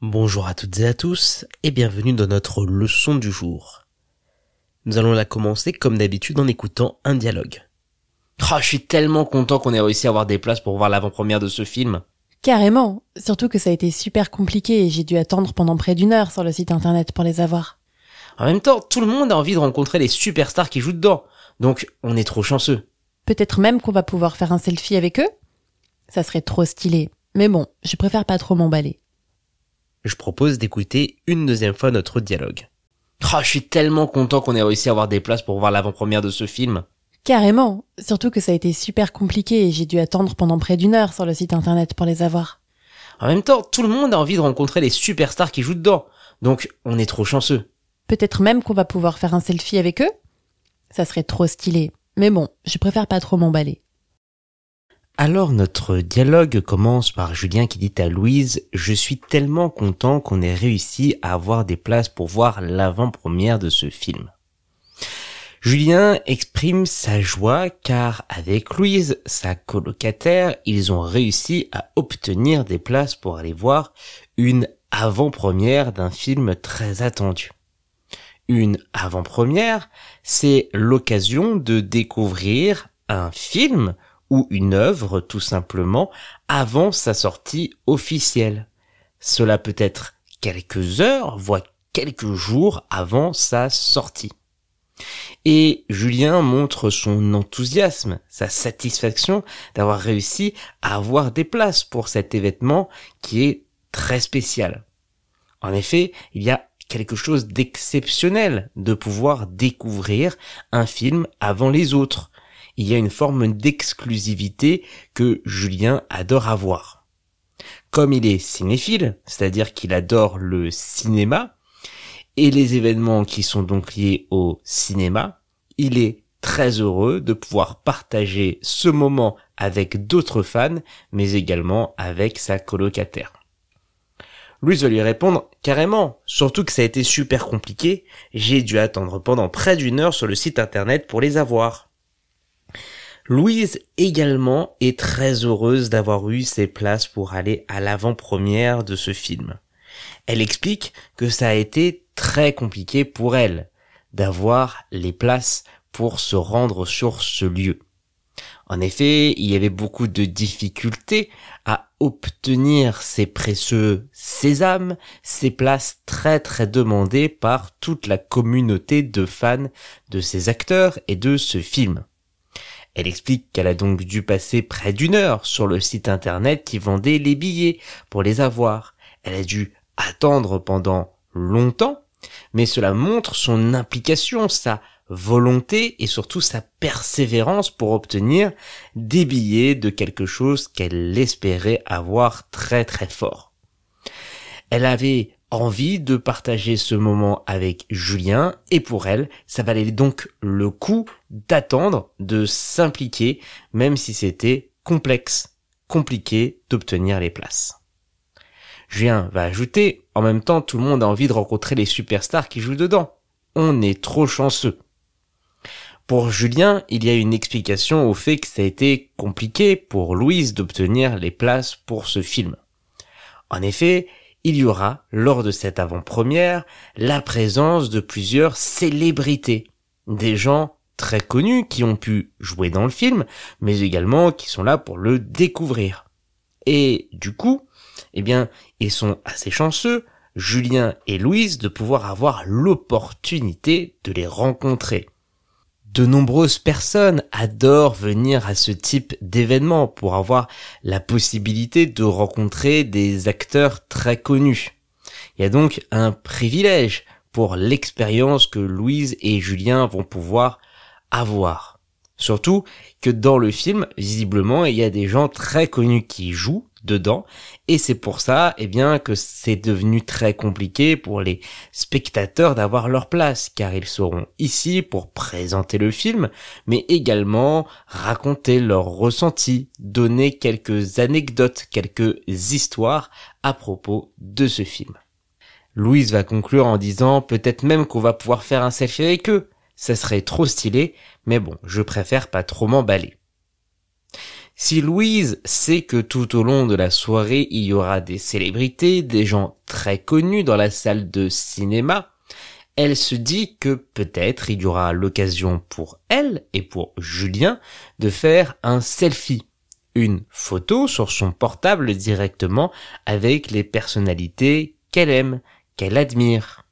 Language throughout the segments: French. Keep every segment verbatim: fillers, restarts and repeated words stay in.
Bonjour à toutes et à tous et bienvenue dans notre leçon du jour. Nous allons la commencer comme d'habitude en écoutant un dialogue. Oh, je suis tellement content qu'on ait réussi à avoir des places pour voir l'avant-première de ce film. Carrément, surtout que ça a été super compliqué et j'ai dû attendre pendant près d'une heure sur le site internet pour les avoir. En même temps, tout le monde a envie de rencontrer les superstars qui jouent dedans, donc on est trop chanceux. Peut-être même qu'on va pouvoir faire un selfie avec eux ? Ça serait trop stylé, mais bon, je préfère pas trop m'emballer. Je propose d'écouter une deuxième fois notre dialogue. Oh, je suis tellement content qu'on ait réussi à avoir des places pour voir l'avant-première de ce film. Carrément, surtout que ça a été super compliqué et j'ai dû attendre pendant près d'une heure sur le site internet pour les avoir. En même temps, tout le monde a envie de rencontrer les superstars qui jouent dedans, donc on est trop chanceux. Peut-être même qu'on va pouvoir faire un selfie avec eux ? Ça serait trop stylé, mais bon, je préfère pas trop m'emballer. Alors notre dialogue commence par Julien qui dit à Louise « Je suis tellement content qu'on ait réussi à avoir des places pour voir l'avant-première de ce film. » Julien exprime sa joie car avec Louise, sa colocataire, ils ont réussi à obtenir des places pour aller voir une avant-première d'un film très attendu. Une avant-première, c'est l'occasion de découvrir un film ou une œuvre tout simplement avant sa sortie officielle. Cela peut être quelques heures, voire quelques jours avant sa sortie. Et Julien montre son enthousiasme, sa satisfaction d'avoir réussi à avoir des places pour cet événement qui est très spécial. En effet, il y a quelque chose d'exceptionnel de pouvoir découvrir un film avant les autres. Il y a une forme d'exclusivité que Julien adore avoir. Comme il est cinéphile, c'est-à-dire qu'il adore le cinéma, et les événements qui sont donc liés au cinéma, il est très heureux de pouvoir partager ce moment avec d'autres fans, mais également avec sa colocataire. Louise va lui répondre « Carrément, surtout que ça a été super compliqué, j'ai dû attendre pendant près d'une heure sur le site internet pour les avoir. » Louise également est très heureuse d'avoir eu ses places pour aller à l'avant-première de ce film. Elle explique que ça a été très compliqué pour elle d'avoir les places pour se rendre sur ce lieu. En effet, il y avait beaucoup de difficultés à obtenir ces précieux sésames, ces places très très demandées par toute la communauté de fans de ces acteurs et de ce film. Elle explique qu'elle a donc dû passer près d'une heure sur le site internet qui vendait les billets pour les avoir. Elle a dû attendre pendant longtemps, mais cela montre son implication, sa volonté et surtout sa persévérance pour obtenir des billets de quelque chose qu'elle espérait avoir très très fort. Elle avait envie de partager ce moment avec Julien et pour elle, ça valait donc le coup d'attendre, de s'impliquer, même si c'était complexe, compliqué d'obtenir les places. Julien va ajouter, en même temps, tout le monde a envie de rencontrer les superstars qui jouent dedans. On est trop chanceux. Pour Julien, il y a une explication au fait que ça a été compliqué pour Louise d'obtenir les places pour ce film. En effet, il y aura, lors de cette avant-première, la présence de plusieurs célébrités. Des gens très connus qui ont pu jouer dans le film, mais également qui sont là pour le découvrir. Et du coup, eh bien, ils sont assez chanceux, Julien et Louise, de pouvoir avoir l'opportunité de les rencontrer. De nombreuses personnes adorent venir à ce type d'événement pour avoir la possibilité de rencontrer des acteurs très connus. Il y a donc un privilège pour l'expérience que Louise et Julien vont pouvoir avoir. Surtout que dans le film, visiblement, il y a des gens très connus qui jouent dedans et c'est pour ça eh bien que c'est devenu très compliqué pour les spectateurs d'avoir leur place car ils seront ici pour présenter le film mais également raconter leurs ressentis, donner quelques anecdotes, quelques histoires à propos de ce film. Louise va conclure en disant peut-être même qu'on va pouvoir faire un selfie avec eux, ça serait trop stylé mais bon, je préfère pas trop m'emballer. Si Louise sait que tout au long de la soirée, il y aura des célébrités, des gens très connus dans la salle de cinéma, elle se dit que peut-être il y aura l'occasion pour elle et pour Julien de faire un selfie, une photo sur son portable directement avec les personnalités qu'elle aime, qu'elle admire.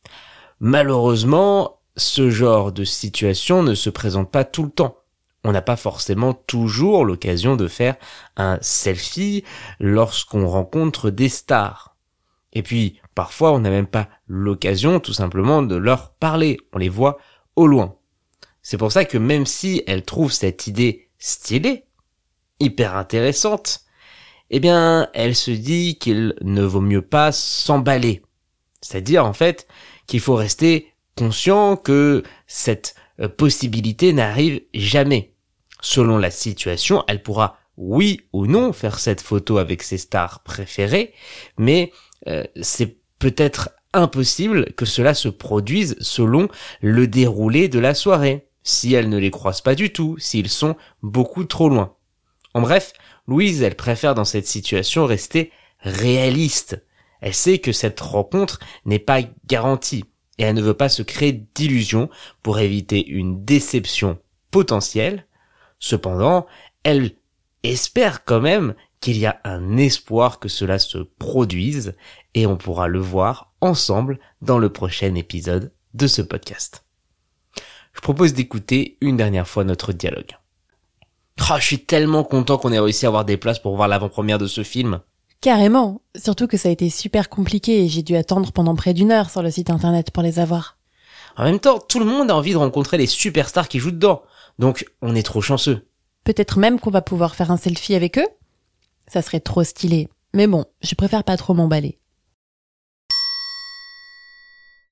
Malheureusement, ce genre de situation ne se présente pas tout le temps. On n'a pas forcément toujours l'occasion de faire un selfie lorsqu'on rencontre des stars. Et puis, parfois, on n'a même pas l'occasion tout simplement de leur parler. On les voit au loin. C'est pour ça que même si elle trouve cette idée stylée, hyper intéressante, eh bien, elle se dit qu'il ne vaut mieux pas s'emballer. C'est-à-dire, en fait, qu'il faut rester conscient que cette possibilité n'arrive jamais. Selon la situation, elle pourra, oui ou non, faire cette photo avec ses stars préférées, mais euh, c'est peut-être impossible que cela se produise selon le déroulé de la soirée, si elle ne les croise pas du tout, s'ils sont beaucoup trop loin. En bref, Louise, elle préfère dans cette situation rester réaliste. Elle sait que cette rencontre n'est pas garantie et elle ne veut pas se créer d'illusions pour éviter une déception potentielle. Cependant, elle espère quand même qu'il y a un espoir que cela se produise et on pourra le voir ensemble dans le prochain épisode de ce podcast. Je propose d'écouter une dernière fois notre dialogue. Oh, je suis tellement content qu'on ait réussi à avoir des places pour voir l'avant-première de ce film. Carrément, surtout que ça a été super compliqué et j'ai dû attendre pendant près d'une heure sur le site internet pour les avoir. En même temps, tout le monde a envie de rencontrer les superstars qui jouent dedans, donc on est trop chanceux. Peut-être même qu'on va pouvoir faire un selfie avec eux ? Ça serait trop stylé, mais bon, je préfère pas trop m'emballer.